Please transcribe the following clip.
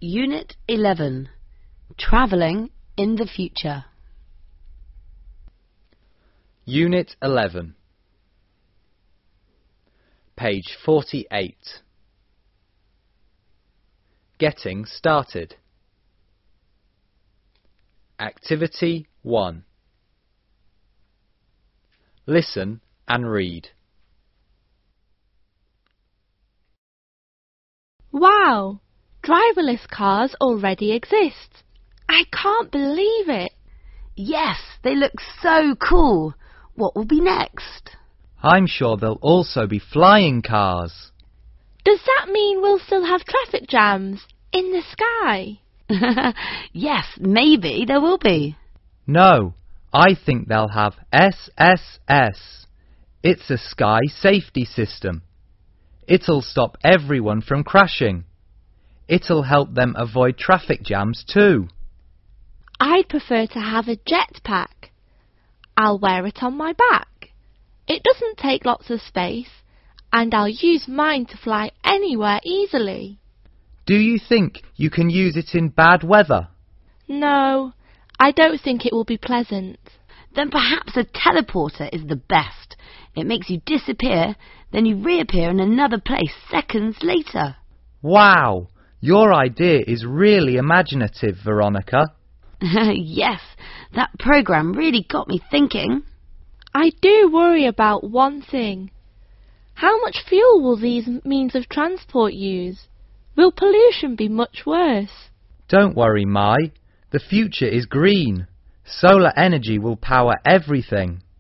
Unit 11. Travelling in the future. Unit 11. Page 48. Getting started. Activity 1. Listen and read. Wow! Driverless cars already exist. I can't believe it. Yes, they look so cool. What will be next? I'm sure there'll also be flying cars. Does that mean we'll still have traffic jams in the sky? Yes, maybe there will be. No, I think they'll have SSS. It's a sky safety system. It'll stop everyone from crashing. It'll help them avoid traffic jams too. I'd prefer to have a jetpack. I'll wear it on my back. It doesn't take lots of space, and I'll use mine to fly anywhere easily. Do you think you can use it in bad weather? No, I don't think it will be pleasant. Then perhaps a teleporter is the best. It makes you disappear, then you reappear in another place seconds later. Wow, your idea is really imaginative, Veronica. Yes, that program really got me thinking. I do worry about one thing. How much fuel will these means of transport use? Will pollution be much worse? Don't worry, Mai. The future is green. Solar energy will power everything.